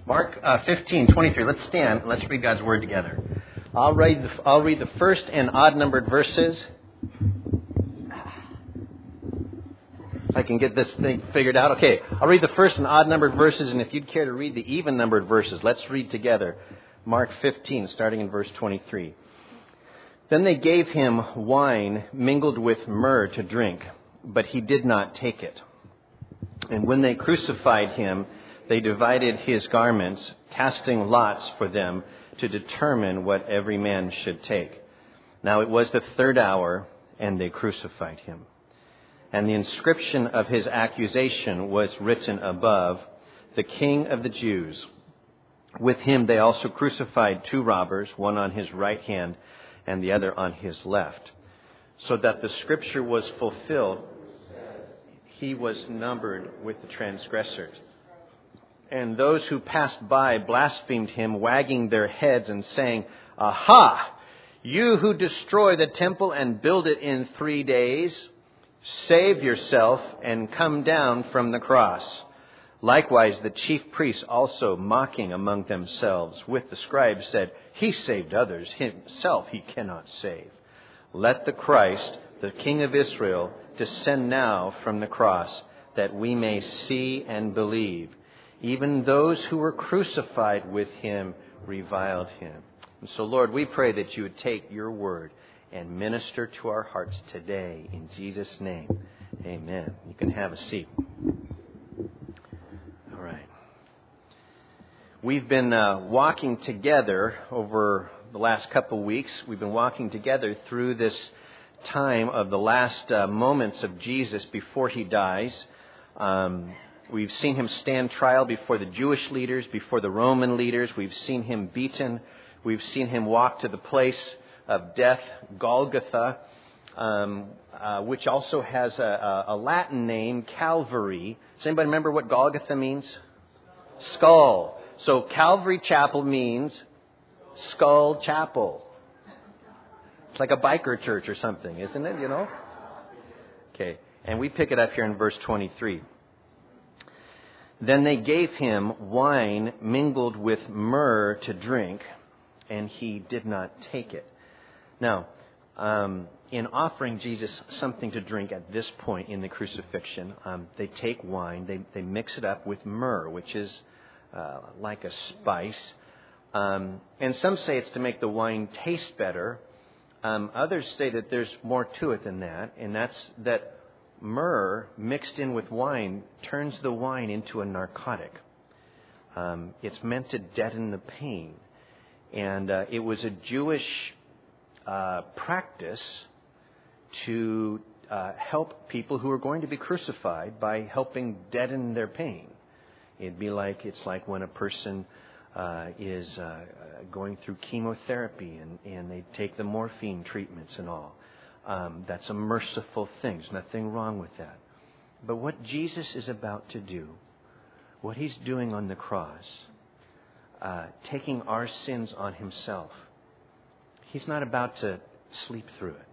Mark 15:23. Let's stand. Let's read God's Word together. I'll read the first and odd-numbered verses. If I can get this thing figured out. Okay, I'll read the first and odd-numbered verses, and if you'd care to read the even-numbered verses, let's read together. Mark 15, starting in verse 23. Then they gave him wine mingled with myrrh to drink, but he did not take it. And when they crucified him, they divided his garments, casting lots for them to determine what every man should take. Now it was the third hour, and they crucified him. And the inscription of his accusation was written above, "The King of the Jews." With him they also crucified two robbers, one on his right hand and the other on his left. So that the scripture was fulfilled, he was numbered with the transgressors. And those who passed by blasphemed him, wagging their heads and saying, "Aha! You who destroy the temple and build it in 3 days, save yourself and come down from the cross." Likewise, the chief priests also, mocking among themselves with the scribes, said, "He saved others, himself he cannot save. Let the Christ, the King of Israel, descend now from the cross, that we may see and believe." Even those who were crucified with him reviled him. And so, Lord, we pray that you would take your word and minister to our hearts today. In Jesus' name, amen. You can have a seat. All right. We've been walking together over the last couple weeks. We've been walking together through this time of the last moments of Jesus before he dies. We've seen him stand trial before the Jewish leaders, before the Roman leaders. We've seen him beaten. We've seen him walk to the place of death, Golgotha, which also has a Latin name, Calvary. Does anybody remember what Golgotha means? Skull. So Calvary Chapel means Skull Chapel. It's like a biker church or something, isn't it? You know? Okay. And we pick it up here in verse 23. Then they gave him wine mingled with myrrh to drink, and he did not take it. Now, in offering Jesus something to drink at this point in the crucifixion, they take wine, they mix it up with myrrh, which is like a spice. And some say it's to make the wine taste better. Others say that there's more to it than that, and that's that myrrh mixed in with wine turns the wine into a narcotic. It's meant to deaden the pain. And it was a Jewish practice to help people who are going to be crucified by helping deaden their pain. It's like when a person is going through chemotherapy and they take the morphine treatments and all. That's a merciful thing. There's nothing wrong with that. But what Jesus is about to do, what he's doing on the cross, taking our sins on himself, he's not about to sleep through it.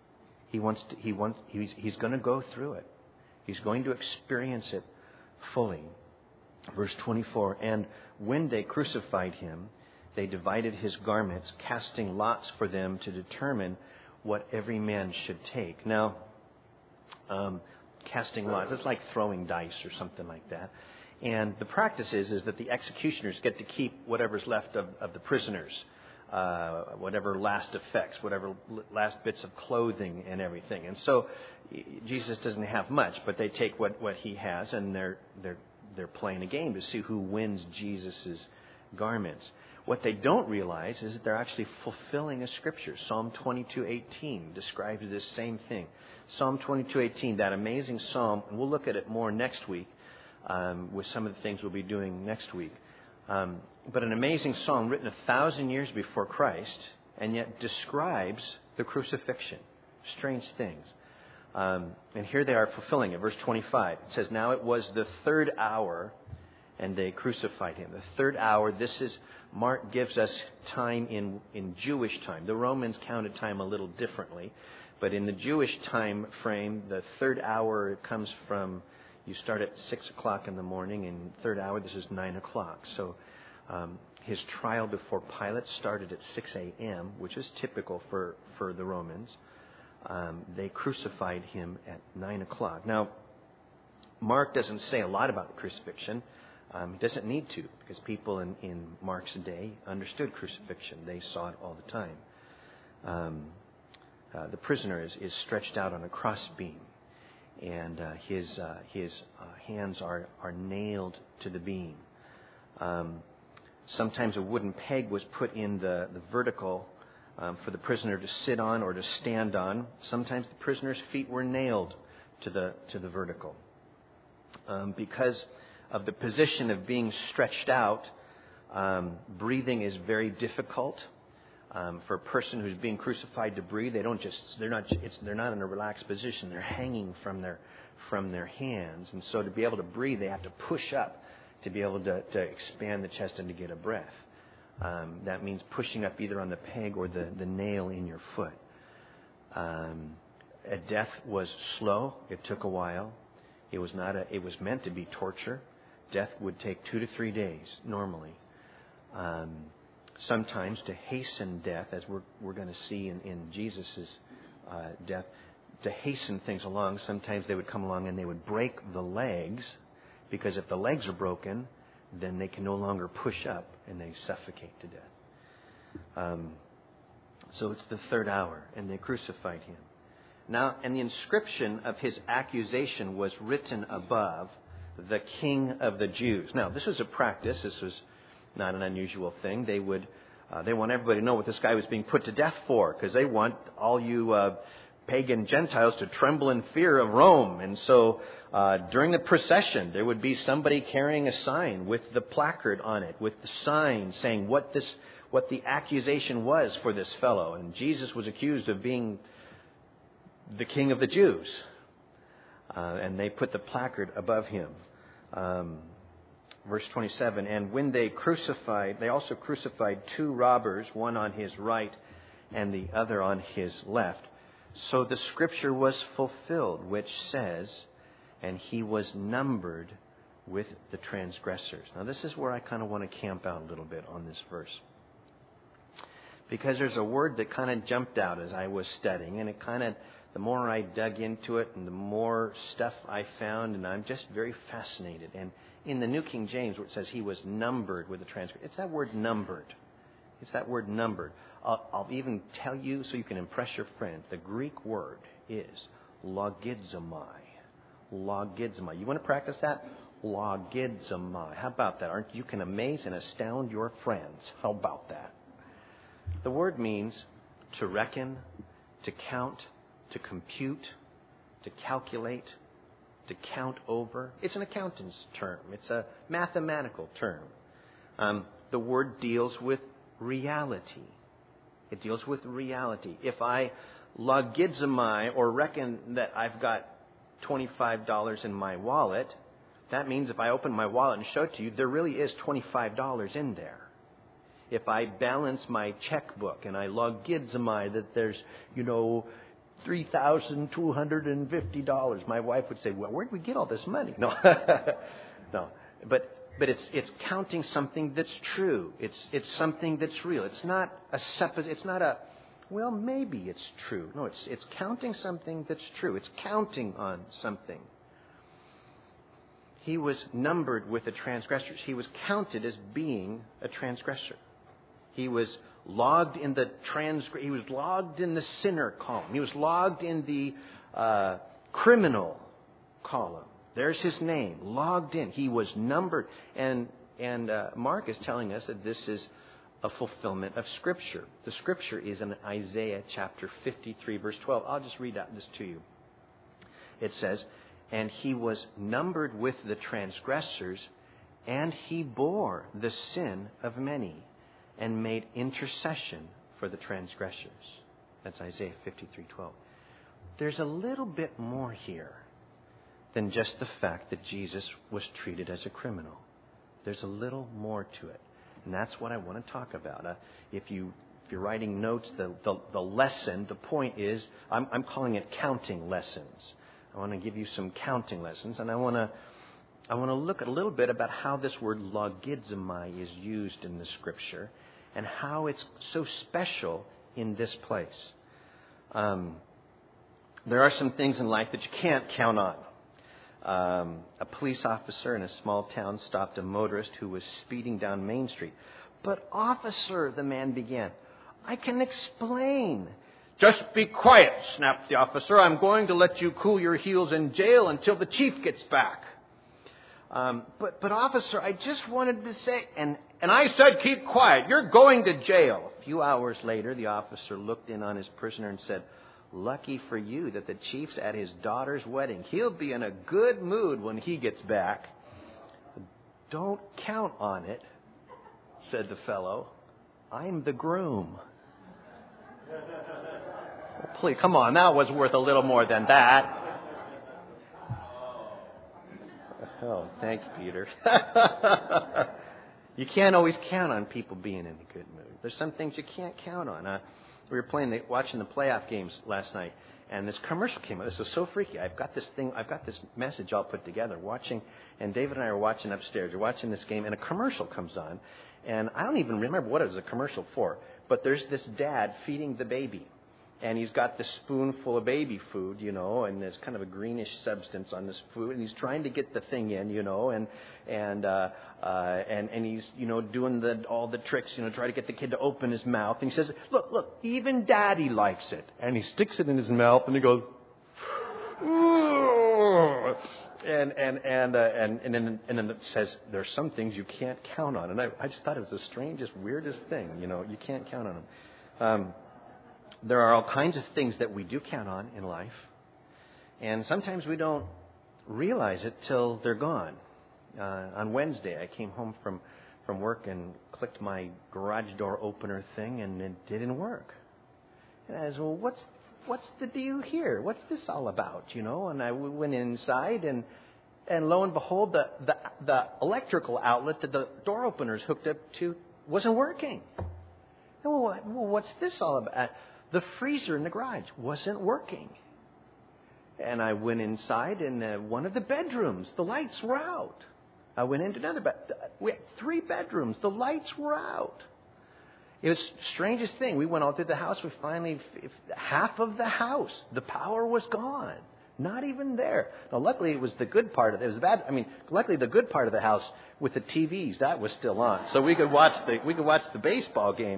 He's going to go through it. He's going to experience it fully. Verse 24, and when they crucified him, they divided his garments, casting lots for them to determine what every man should take. Now, casting lots, it's like throwing dice or something like that. And the practice is that the executioners get to keep whatever's left of the prisoners, whatever last effects, whatever last bits of clothing and everything. And so Jesus doesn't have much, but they take what he has, and they're playing a game to see who wins Jesus' garments. What they don't realize is that they're actually fulfilling a scripture. Psalm 22:18 describes this same thing. Psalm 22:18, that amazing psalm, and we'll look at it more next week with some of the things we'll be doing next week. But an amazing psalm written 1,000 years before Christ, and yet describes the crucifixion. Strange things. And here they are fulfilling it. Verse 25, it says, now it was the third hour, and they crucified him. The third hour, Mark gives us time in Jewish time. The Romans counted time a little differently. But in the Jewish time frame, the third hour comes from, you start at 6 o'clock in the morning, and third hour, this is 9 o'clock. So His trial before Pilate started at 6 a.m., which is typical for the Romans. They crucified him at 9 o'clock. Now, Mark doesn't say a lot about the crucifixion. He doesn't need to, because people in Mark's day understood crucifixion. They saw it all the time. The prisoner is stretched out on a crossbeam, and his hands are nailed to the beam. Sometimes a wooden peg was put in the vertical for the prisoner to sit on or to stand on. Sometimes the prisoner's feet were nailed to the vertical. Because of the position of being stretched out, breathing is very difficult. For a person who's being crucified to breathe, they're not in a relaxed position. They're hanging from their hands, and so to be able to breathe, they have to push up to be able to expand the chest and to get a breath. That means pushing up either on the peg or the nail in your foot. Death was slow. It took a while. It was meant to be torture. Death would take 2 to 3 days normally. Sometimes to hasten death, as we're going to see in Jesus' death, to hasten things along, sometimes they would come along and they would break the legs, because if the legs are broken, then they can no longer push up and they suffocate to death. So it's the 3rd hour, and they crucified him. Now, and the inscription of his accusation was written above, "The King of the Jews." Now, this was a practice. This was not an unusual thing. They want everybody to know what this guy was being put to death for, because they want all you pagan Gentiles to tremble in fear of Rome. And so during the procession, there would be somebody carrying a sign with the placard on it, with the sign saying what the accusation was for this fellow. And Jesus was accused of being the King of the Jews. And they put the placard above him. Verse 27, and when they also crucified 2 robbers, one on his right and the other on his left. So the scripture was fulfilled, which says, and he was numbered with the transgressors. Now this is where I kind of want to camp out a little bit on this verse. Because there's a word that kind of jumped out as I was studying, and the more I dug into it and the more stuff I found, and I'm just very fascinated. And in the New King James, where it says he was numbered with the transgressors, it's that word numbered. It's that word numbered. I'll even tell you so you can impress your friends. The Greek word is logizomai. Logizomai. You want to practice that? Logizomai. How about that? You can amaze and astound your friends. How about that? The word means to reckon, to count, to compute, to calculate, to count over. It's an accountant's term. It's a mathematical term. The word deals with reality. It deals with reality. If I logizomai or reckon that I've got $25 in my wallet, that means if I open my wallet and show it to you, there really is $25 in there. If I balance my checkbook and I logizomai that there's, $3,250, my wife would say, well, where did we get all this money? No, no. But it's counting something that's true. It's something that's real. It's not well, maybe it's true. No, it's counting something that's true. It's counting on something. He was numbered with the transgressors. He was counted as being a transgressor. He was logged in the sinner column. He was logged in the criminal column. There's his name, logged in. He was numbered. And Mark is telling us that this is a fulfillment of Scripture. The Scripture is in Isaiah chapter 53, verse 12. I'll just read out this to you. It says, and he was numbered with the transgressors, and he bore the sin of many, and made intercession for the transgressors. That's Isaiah 53:12. There's a little bit more here than just the fact that Jesus was treated as a criminal. There's a little more to it. And that's what I want to talk about. If you're writing notes, the lesson, the point is, I'm calling it counting lessons. I want to give you some counting lessons, and I want to I want to look at a little bit about how this word logizomai is used in the Scripture and how it's so special in this place. There are some things in life that you can't count on. A police officer in a small town stopped a motorist who was speeding down Main Street. "But officer," the man began, "I can explain." "Just be quiet," snapped the officer. "I'm going to let you cool your heels in jail until the chief gets back." But officer, I just wanted to say, and I said keep quiet. You're going to jail. A few hours later, the officer looked in on his prisoner and said, "Lucky for you that the chief's at his daughter's wedding. He'll be in a good mood when he gets back." "Don't count on it," said the fellow. "I'm the groom." Please, come on, that was worth a little more than that. Oh, thanks, Peter. You can't always count on people being in a good mood. There's some things you can't count on. We were watching the playoff games last night, and this commercial came out. This was so freaky. I've got this message all put together. And David and I are watching upstairs. We're watching this game, and a commercial comes on, and I don't even remember what it was a commercial for. But there's this dad feeding the baby. And he's got this spoonful of baby food, and there's kind of a greenish substance on this food, and he's trying to get the thing in, and he's, doing all the tricks, try to get the kid to open his mouth. And he says, "Look, even Daddy likes it." And he sticks it in his mouth, and he goes, "Ooh." And then it says, "There's some things you can't count on." And I just thought it was the strangest, weirdest thing, you can't count on them. There are all kinds of things that we do count on in life. And sometimes we don't realize it till they're gone. On Wednesday, I came home from work and clicked my garage door opener thing, and it didn't work. And I said, "Well, what's the deal here? What's this all about?" And I went inside, and lo and behold, the electrical outlet that the door opener's hooked up to wasn't working. Well, what's this all about? The freezer in the garage wasn't working. And I went inside, and one of the bedrooms, the lights were out. I went into another we had 3 bedrooms. The lights were out. It was the strangest thing. We went all through the house. We finally, half of the house, the power was gone. Not even there. Now, luckily, it was the good part of it. It was bad. Luckily, the good part of the house with the TVs, that was still on, so we could watch the baseball game,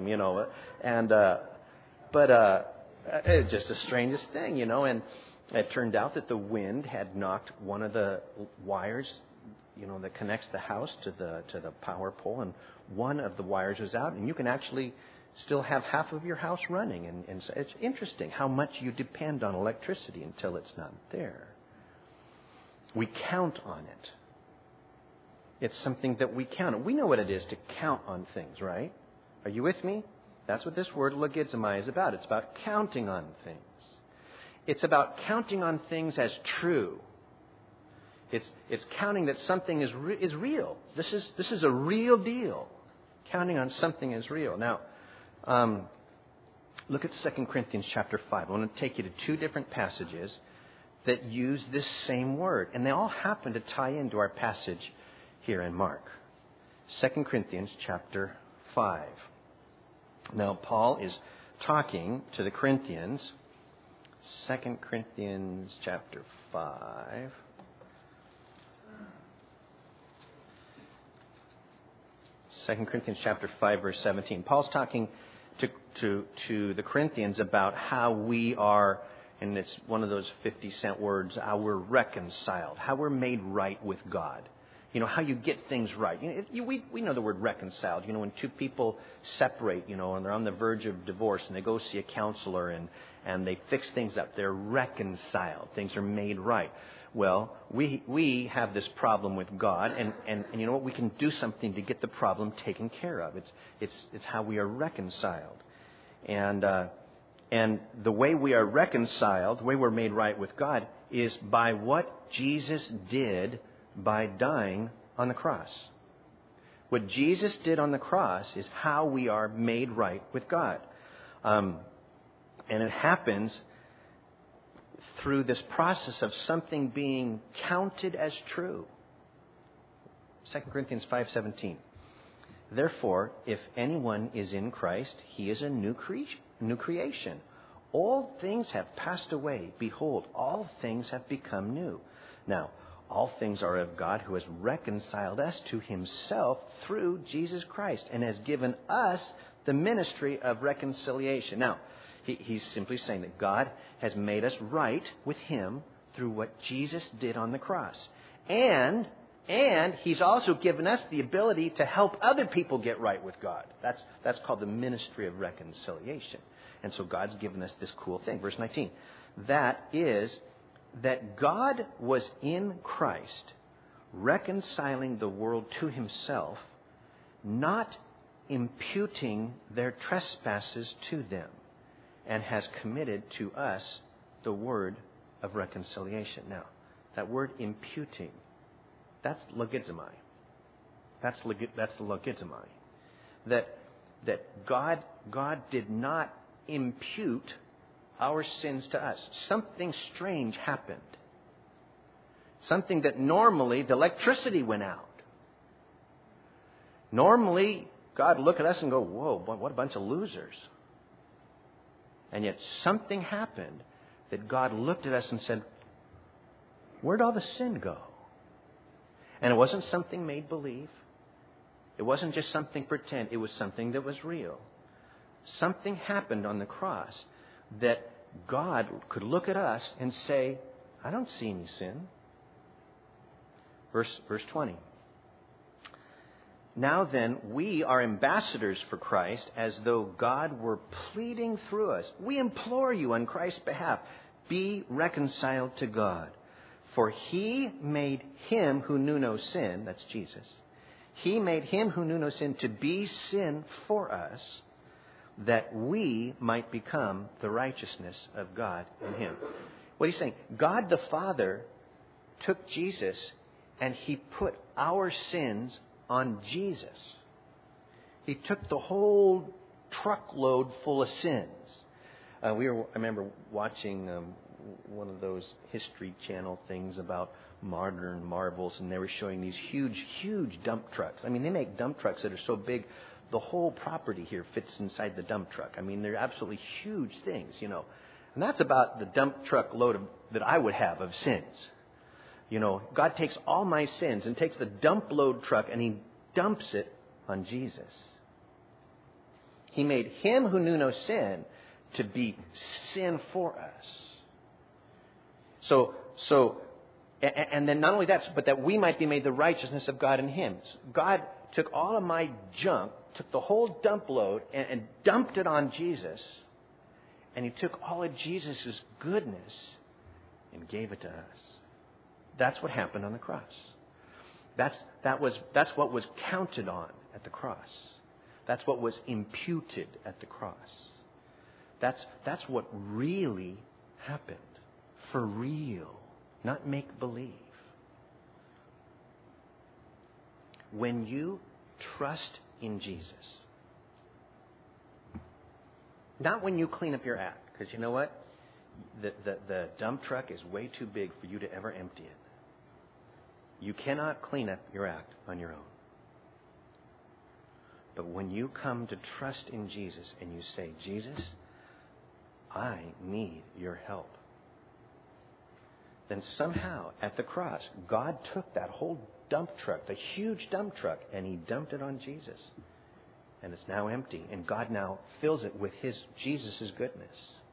But it was just the strangest thing, And it turned out that the wind had knocked one of the wires, that connects the house to the power pole, and one of the wires was out, and you can actually still have half of your house running. And so it's interesting how much you depend on electricity until it's not there. We count on it. It's something that we count on. We know what it is to count on things, right? Are you with me? That's what this word logizomai is about. It's about counting on things. It's about counting on things as true. It's counting that something is real. This is a real deal. Counting on something as real. Now, look at 2 Corinthians chapter 5. I want to take you to 2 different passages that use this same word. And they all happen to tie into our passage here in Mark. 2 Corinthians chapter 5. Now, Paul is talking to the Corinthians. 2 Corinthians chapter 5. Second Corinthians chapter 5, verse 17. Paul's talking to the Corinthians about how we are, and it's one of those 50-cent words, how we're reconciled, how we're made right with God. How you get things right. We know the word reconciled. When 2 people separate, and they're on the verge of divorce, and they go see a counselor, and they fix things up. They're reconciled. Things are made right. Well, we have this problem with God, and you know what? We can do something to get the problem taken care of. It's how we are reconciled. And the way we are reconciled, the way we're made right with God, is by what Jesus did by dying on the cross. What Jesus did on the cross is how we are made right with God. And it happens through this process of something being counted as true. 2 Corinthians 5:17. Therefore, if anyone is in Christ, he is a new creation. All things have passed away. Behold, all things have become new. Now, all things are of God, who has reconciled us to himself through Jesus Christ and has given us the ministry of reconciliation. Now, he's simply saying that God has made us right with him through what Jesus did on the cross. And he's also given us the ability to help other people get right with God. That's called the ministry of reconciliation. And so God's given us this cool thing. Verse 19. That is, that God was in Christ, reconciling the world to himself, not imputing their trespasses to them, and has committed to us the word of reconciliation. Now, that word imputing, that's logizomai. That's the logizomai. That God did not impute our sins to us. Something strange happened. Something that normally the electricity went out. Normally, God would look at us and go, whoa, what a bunch of losers. And yet something happened that God looked at us and said, where'd all the sin go? And it wasn't something made-believe. It wasn't just something pretend. It was something that was real. Something happened on the cross that God could look at us and say, I don't see any sin. Verse 20. Now then, we are ambassadors for Christ, as though God were pleading through us. We implore you on Christ's behalf, be reconciled to God. For he made him who knew no sin, that's Jesus, he made him who knew no sin to be sin for us, that we might become the righteousness of God in him. What he's saying, God the Father took Jesus and he put our sins on Jesus. He took the whole truckload full of sins. I remember watching one of those History Channel things about modern marvels, and they were showing these huge dump trucks. I mean, they make dump trucks that are so big, the whole property here fits inside the dump truck. I mean, they're absolutely huge things, you know. And that's about the dump truck load that I would have of sins. You know, God takes all my sins and takes the dump load truck and he dumps it on Jesus. He made him who knew no sin to be sin for us. So, and then not only that, but that we might be made the righteousness of God in him. God took all of my junk, took the whole dump load and dumped it on Jesus. And he took all of Jesus' goodness and gave it to us. That's what happened on the cross. That's what was counted on at the cross. That's what was imputed at the cross. That's what really happened. For real. Not make-believe. When you trust in Jesus, not when you clean up your act, because you know what? The dump truck is way too big for you to ever empty it. You cannot clean up your act on your own. But when you come to trust in Jesus and you say, Jesus, I need your help, then somehow at the cross, God took that whole dump truck, the huge dump truck, and he dumped it on Jesus. And it's now empty. And God now fills it with Jesus' goodness.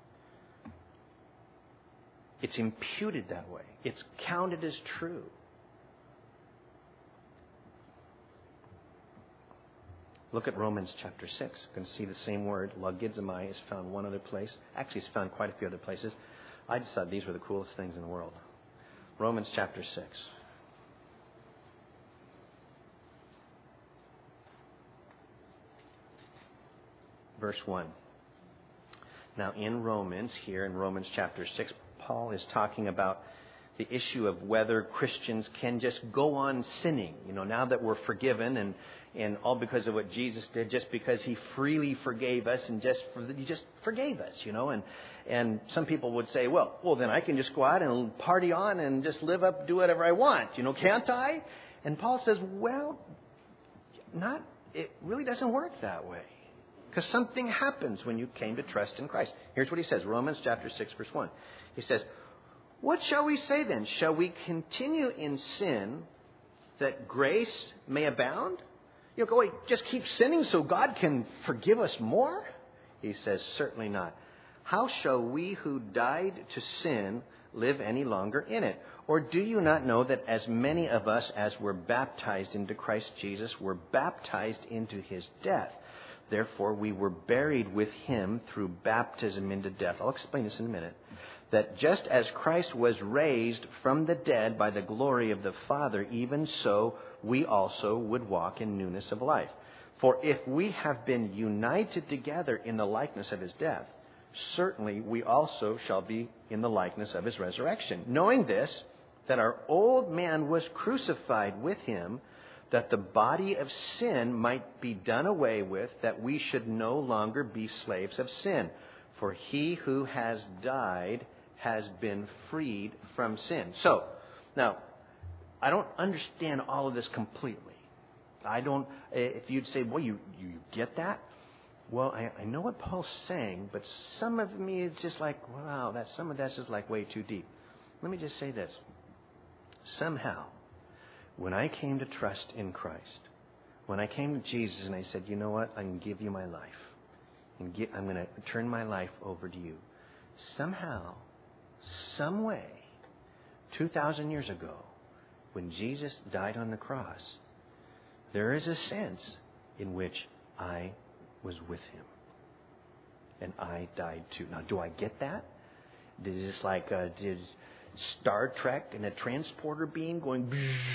It's imputed that way. It's counted as true. Look at Romans chapter 6. You can see the same word, logizomai, is found one other place. Actually, it's found quite a few other places. I just thought these were the coolest things in the world. Romans chapter 6. Verse 1. Now in Romans, here in Romans chapter 6, Paul is talking about the issue of whether Christians can just go on sinning. You know, now that we're forgiven and all because of what Jesus did, just because he freely forgave us and he just forgave us, you know. And some people would say, well, then I can just go out and party on and just live up, do whatever I want, you know, can't I? And Paul says, well, it really doesn't work that way. Because something happens when you came to trust in Christ. Here's what he says, Romans chapter 6, verse 1. He says, what shall we say then? Shall we continue in sin that grace may abound? You go, wait, just keep sinning so God can forgive us more? He says, certainly not. How shall we who died to sin live any longer in it? Or do you not know that as many of us as were baptized into Christ Jesus were baptized into his death? Therefore, we were buried with him through baptism into death. I'll explain this in a minute. That just as Christ was raised from the dead by the glory of the Father, even so we also would walk in newness of life. For if we have been united together in the likeness of his death, certainly we also shall be in the likeness of his resurrection. Knowing this, that our old man was crucified with him, that the body of sin might be done away with, that we should no longer be slaves of sin. For he who has died has been freed from sin. So, now, I don't understand all of this completely. If you'd say, well, you get that? Well, I know what Paul's saying, but some of me is just like, wow, some of that's just like way too deep. Let me just say this. Somehow, when I came to trust in Christ, when I came to Jesus and I said, you know what, I can give you my life. I'm going to turn my life over to you. Somehow, some way, 2,000 years ago, when Jesus died on the cross, there is a sense in which I was with him. And I died too. Now, do I get that? Is this like, did Star Trek and a transporter being going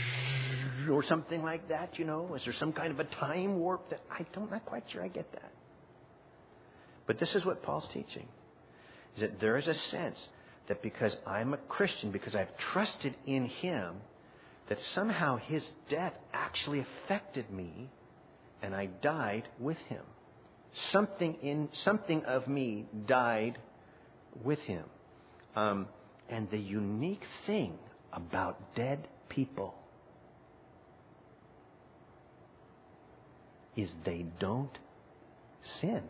or something like that, you know? Is there some kind of a time warp that I'm not quite sure I get that. But this is what Paul's teaching. Is that there is a sense that because I'm a Christian, because I've trusted in him, that somehow his death actually affected me and I died with him. Something of me died with him. And the unique thing about dead people is they don't sin.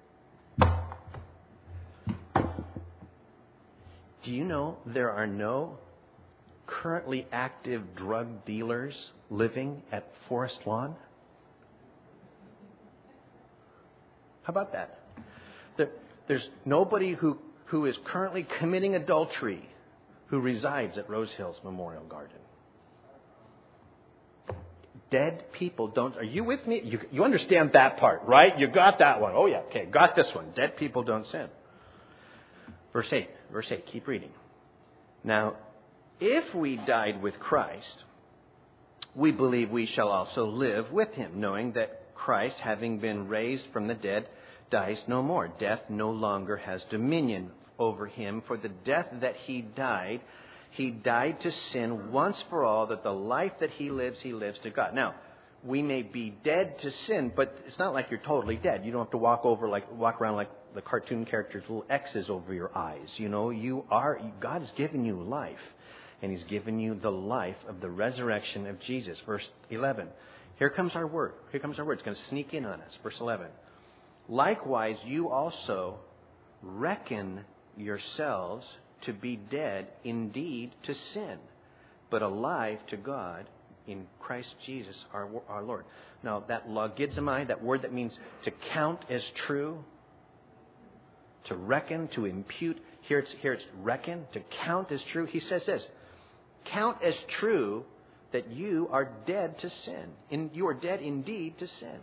Do you know there are no currently active drug dealers living at Forest Lawn? How about that? There's nobody who is currently committing adultery who resides at Rose Hills Memorial Garden. Dead people don't... Are you with me? You understand that part, right? You got that one. Oh, yeah. Okay, got this one. Dead people don't sin. Verse 8. Keep reading. Now, if we died with Christ, we believe we shall also live with him, knowing that Christ, having been raised from the dead, dies no more. Death no longer has dominion over him. For the death that he died to sin once for all, that the life that he lives to God. Now, we may be dead to sin, but it's not like you're totally dead. You don't have to walk around like the cartoon characters, little X's over your eyes. You know, God has given you life, and he's given you the life of the resurrection of Jesus. Verse 11. Here comes our word. It's going to sneak in on us. Verse 11. Likewise, you also reckon yourselves to be dead indeed to sin, but alive to God in Christ Jesus our Lord. Now, that logizomai, that word that means to count as true, to reckon, to impute. Here it's reckon, to count as true. He says this, count as true that you are dead to sin. You are dead indeed to sin.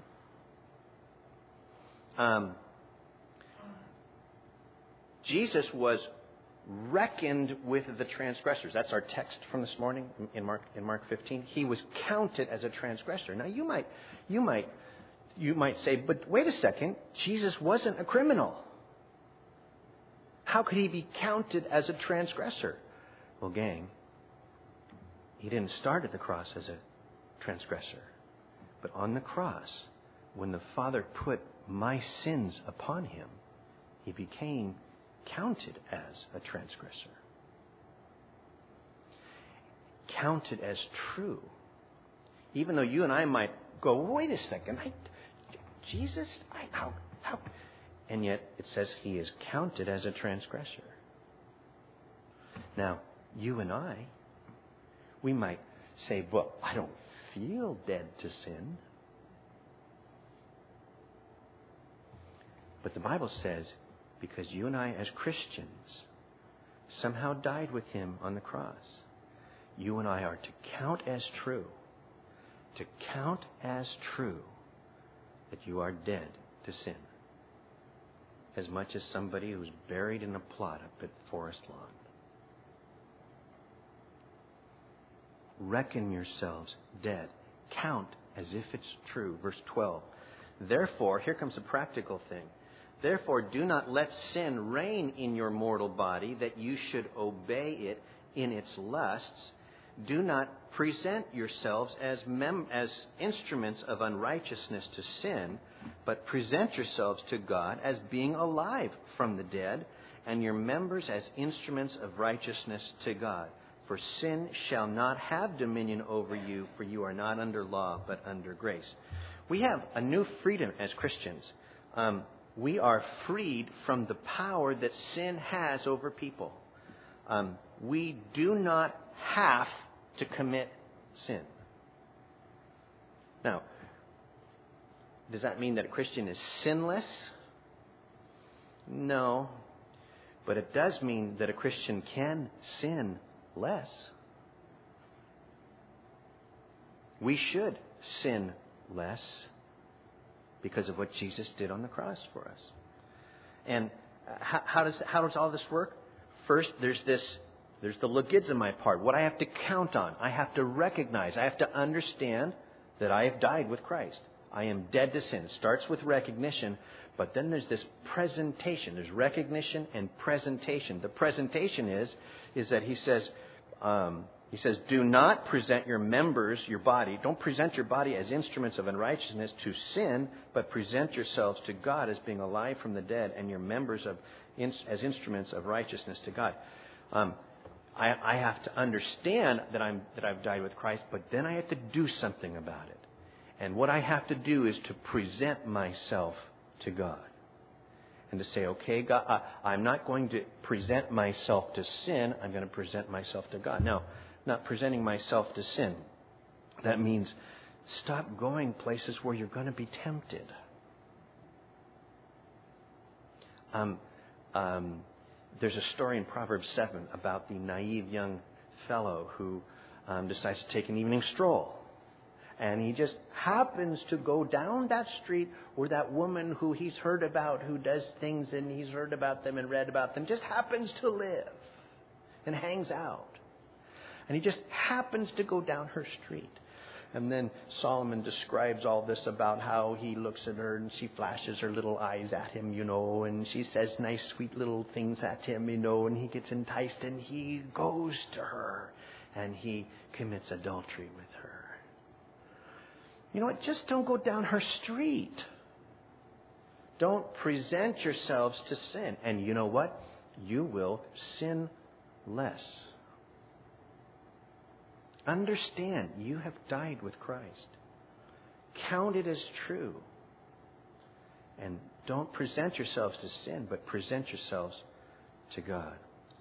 Jesus was reckoned with the transgressors. That's our text from this morning in Mark 15. He was counted as a transgressor. Now you might say, but wait a second, Jesus wasn't a criminal. How could he be counted as a transgressor? Well, gang, he didn't start at the cross as a transgressor. But on the cross, when the Father put my sins upon him, he became counted as a transgressor. Counted as true. Even though you and I might go, wait a second, Jesus, how? And yet it says he is counted as a transgressor. Now, you and I, we might say, well, I don't feel dead to sin. But the Bible says, because you and I as Christians somehow died with him on the cross, you and I are to count as true that you are dead to sin. As much as somebody who's buried in a plot up at Forest Lawn. Reckon yourselves dead. Count as if it's true. Verse 12. Therefore, here comes a practical thing. Therefore, do not let sin reign in your mortal body, that you should obey it in its lusts. Do not present yourselves as instruments of unrighteousness to sin, but present yourselves to God as being alive from the dead, and your members as instruments of righteousness to God. For sin shall not have dominion over you, for you are not under law, but under grace. We have a new freedom as Christians. We are freed from the power that sin has over people. We do not have to commit sin. Now, does that mean that a Christian is sinless? No. But it does mean that a Christian can sin less. We should sin less because of what Jesus did on the cross for us. And how does all this work? First, there's the logizomai part, what I have to count on. I have to recognize, I have to understand that I have died with Christ. I am dead to sin. It starts with recognition, but then there's this presentation. There's recognition and presentation. The presentation is that he says, do not present your members, your body, don't present your body as instruments of unrighteousness to sin, but present yourselves to God as being alive from the dead, and your members as instruments of righteousness to God. I have to understand that I've died with Christ, but then I have to do something about it. And what I have to do is to present myself to God. And to say, okay, God, I'm not going to present myself to sin. I'm going to present myself to God. Now, not presenting myself to sin. That means stop going places where you're going to be tempted. There's a story in Proverbs 7 about the naive young fellow who decides to take an evening stroll. And he just happens to go down that street where that woman who he's heard about, who does things and he's heard about them and read about them, just happens to live and hangs out. And he just happens to go down her street. And then Solomon describes all this about how he looks at her and she flashes her little eyes at him, and she says nice, sweet little things at him, and he gets enticed and he goes to her and he commits adultery with her. You know what? Just don't go down her street. Don't present yourselves to sin. And you know what? You will sin less. Understand, you have died with Christ. Count it as true. And don't present yourselves to sin, but present yourselves to God.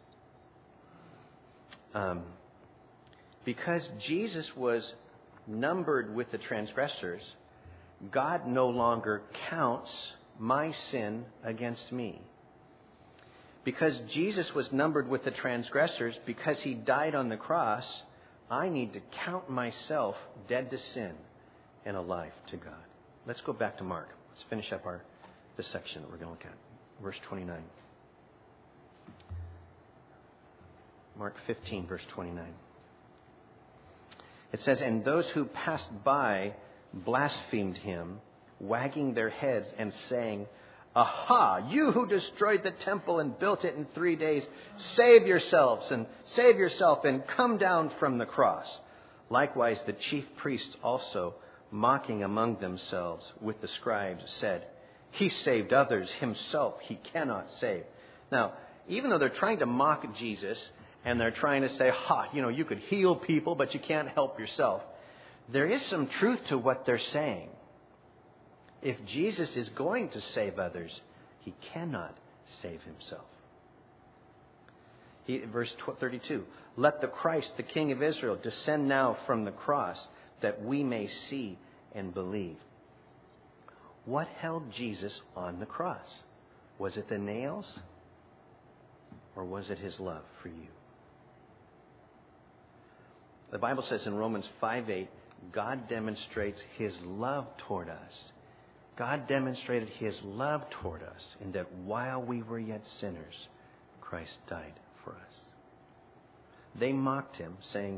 Because Jesus was numbered with the transgressors, God no longer counts my sin against me. Because Jesus was numbered with the transgressors, because he died on the cross, I need to count myself dead to sin and alive to God. Let's go back to Mark. Let's finish up this section that we're going to look at. Verse 29. Mark 15, verse 29. It says, and those who passed by blasphemed him, wagging their heads and saying, aha, you who destroyed the temple and built it in 3 days, save yourself and come down from the cross. Likewise, the chief priests also, mocking among themselves with the scribes, said, he saved others, himself he cannot save. Now, even though they're trying to mock Jesus, and they're trying to say, you could heal people, but you can't help yourself. there is some truth to what they're saying. If Jesus is going to save others, he cannot save himself. Verse 32, let the Christ, the King of Israel, descend now from the cross, that we may see and believe. What held Jesus on the cross? Was it the nails? Or was it his love for you? The Bible says in Romans 5:8, God demonstrates his love toward us. God demonstrated his love toward us in that while we were yet sinners, Christ died for us. They mocked him, saying,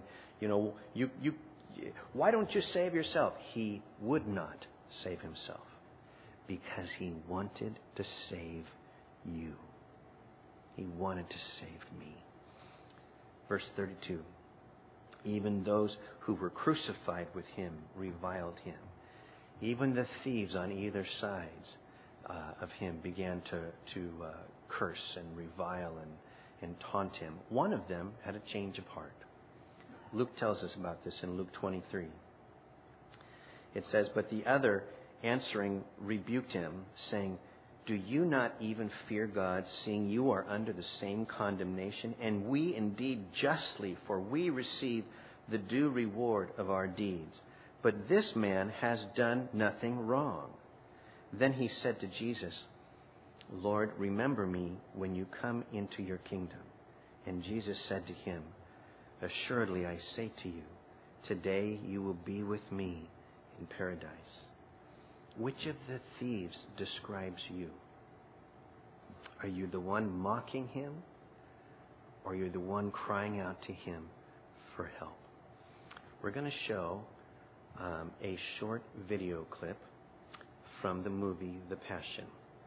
why don't you save yourself? He would not save himself because he wanted to save you. He wanted to save me. Verse 32, even those who were crucified with him reviled him. Even the thieves on either sides of him began to curse and revile and taunt him. One of them had a change of heart. Luke tells us about this in Luke 23. It says, but the other answering rebuked him, saying, do you not even fear God, seeing you are under the same condemnation? And we indeed justly, for we receive the due reward of our deeds. But this man has done nothing wrong. Then he said to Jesus, Lord, remember me when you come into your kingdom. And Jesus said to him, assuredly I say to you, today you will be with me in paradise. Which of the thieves describes you? Are you the one mocking him? Or are you the one crying out to him for help? We're going to show a short video clip from the movie The Passion.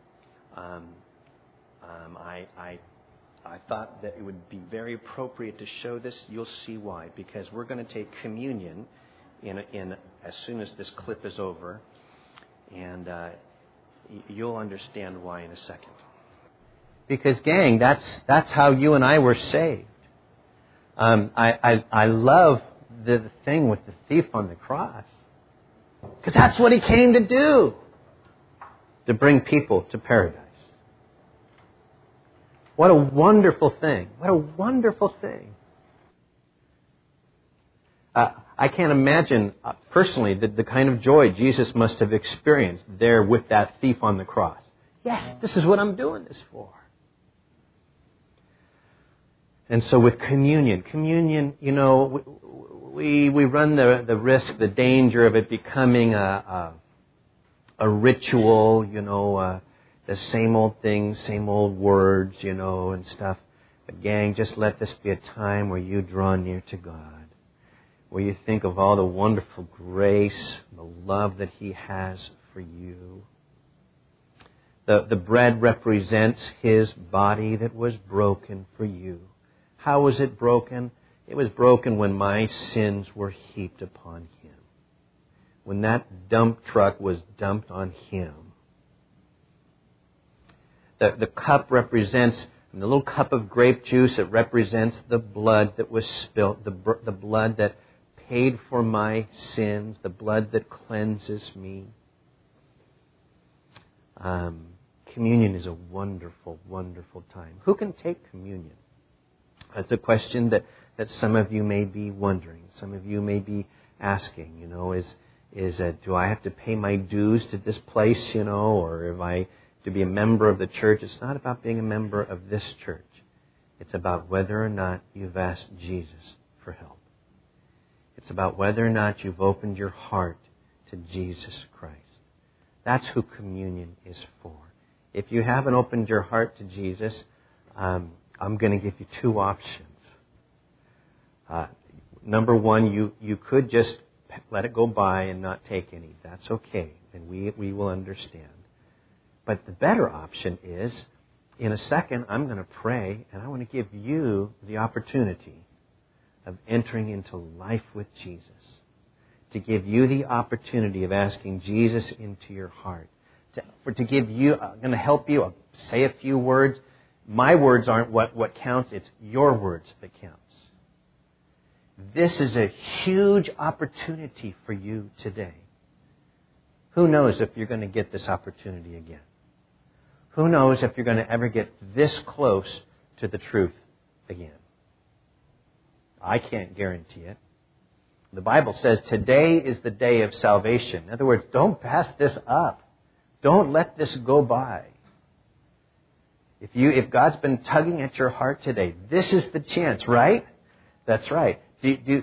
I thought that it would be very appropriate to show this. You'll see why. Because we're going to take communion in as soon as this clip is over. And you'll understand why in a second. Because, gang, that's how you and I were saved. I love the thing with the thief on the cross. Because that's what he came to do. To bring people to paradise. What a wonderful thing. What a wonderful thing. I can't imagine personally the kind of joy Jesus must have experienced there with that thief on the cross. Yes, this is what I'm doing this for. And so with communion, we run the risk, the danger of it becoming a ritual, the same old things, same old words, and stuff. But gang, just let this be a time where you draw near to God. Where you think of all the wonderful grace, the love that he has for you. The bread represents his body that was broken for you. How was it broken? It was broken when my sins were heaped upon him. When that dump truck was dumped on him. The cup represents, the little cup of grape juice, it represents the blood that was spilt, the blood that paid for my sins, the blood that cleanses me. Communion is a wonderful, wonderful time. Who can take communion? That's a question that some of you may be wondering. Some of you may be asking, do I have to pay my dues to this place, or am I to be a member of the church? It's not about being a member of this church. It's about whether or not you've asked Jesus for help. It's about whether or not you've opened your heart to Jesus Christ. That's who communion is for. If you haven't opened your heart to Jesus, I'm going to give you two options. Number one, you could just let it go by and not take any. That's okay, and we will understand. But the better option is, in a second, I'm going to pray, and I want to give you the opportunity of entering into life with Jesus. To give you the opportunity of asking Jesus into your heart. To give you, I'm going to help you, I'll say a few words. My words aren't what counts, it's your words that counts. This is a huge opportunity for you today. Who knows if you're going to get this opportunity again? Who knows if you're going to ever get this close to the truth again? I can't guarantee it. The Bible says today is the day of salvation. In other words, don't pass this up. Don't let this go by. If God's been tugging at your heart today, this is the chance, right? That's right. Do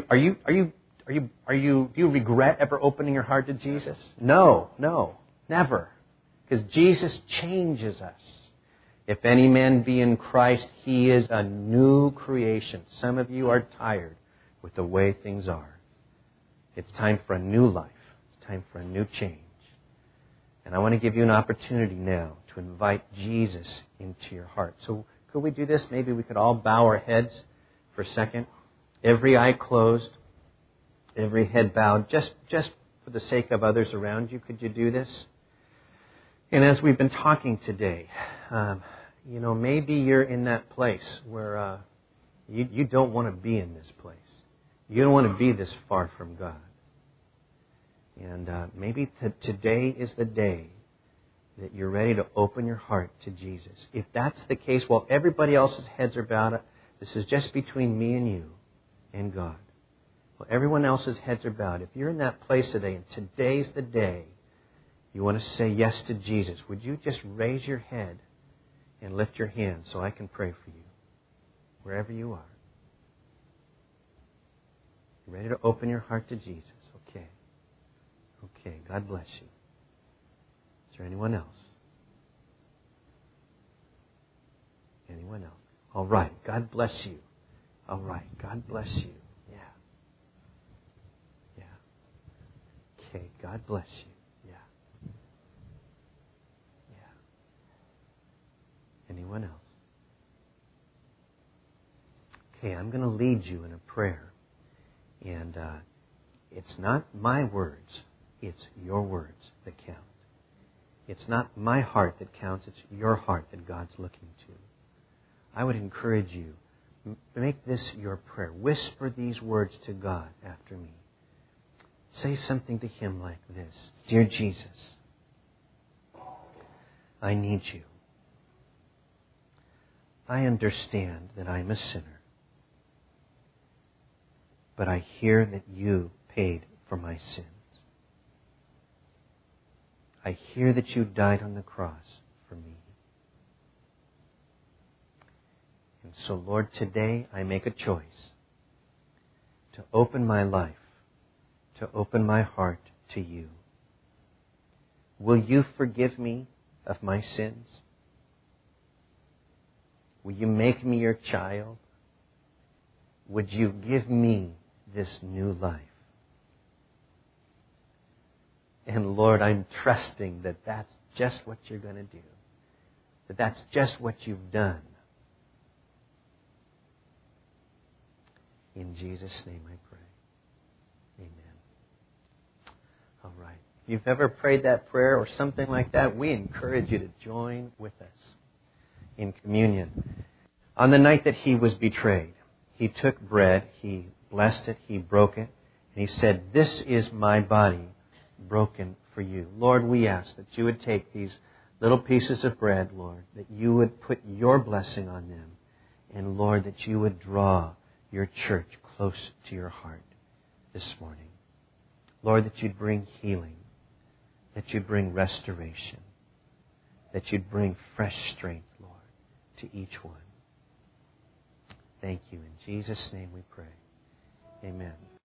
you regret ever opening your heart to Jesus? No, never. Because Jesus changes us. If any man be in Christ, he is a new creation. Some of you are tired with the way things are. It's time for a new life. It's time for a new change. And I want to give you an opportunity now to invite Jesus into your heart. So could we do this? Maybe we could all bow our heads for a second. Every eye closed, every head bowed, just for the sake of others around you. Could you do this? And as we've been talking today, maybe you're in that place where you don't want to be in this place. You don't want to be this far from God. And maybe today is the day that you're ready to open your heart to Jesus. If that's the case, while everybody else's heads are bowed, this is just between me and you and God. Well, everyone else's heads are bowed. If you're in that place today, and today's the day you want to say yes to Jesus, would you just raise your head and lift your hand so I can pray for you, wherever you are? You ready to open your heart to Jesus? Okay, God bless you. Is there anyone else? Anyone else? All right, God bless you. All right, God bless you. Yeah. Okay, God bless you. Yeah. Anyone else? Okay, I'm going to lead you in a prayer. And it's not my words. It's your words that count. It's not my heart that counts. It's your heart that God's looking to. I would encourage you, make this your prayer. Whisper these words to God after me. Say something to Him like this. Dear Jesus, I need you. I understand that I'm a sinner. But I hear that you paid for my sins. I hear that you died on the cross for me. And so, Lord, today I make a choice to open my life, to open my heart to you. Will you forgive me of my sins? Will you make me your child? Would you give me this new life? And Lord, I'm trusting that that's just what you're going to do. That that's just what you've done. In Jesus' name I pray. Amen. All right. If you've ever prayed that prayer or something like that, we encourage you to join with us in communion. On the night that He was betrayed, He took bread, He blessed it, He broke it, and He said, "This is my body broken for you." Lord, we ask that you would take these little pieces of bread, Lord, that you would put your blessing on them, and Lord, that you would draw your church close to your heart this morning. Lord, that you'd bring healing, that you'd bring restoration, that you'd bring fresh strength, Lord, to each one. Thank you. In Jesus' name we pray. Amen.